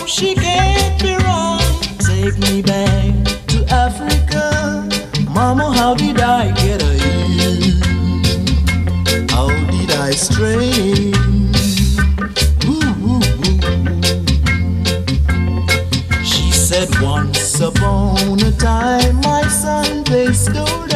she can't be wrong. Take me back to Africa. Mama, how did I get here? How did I stray? She said once upon a time my son they stole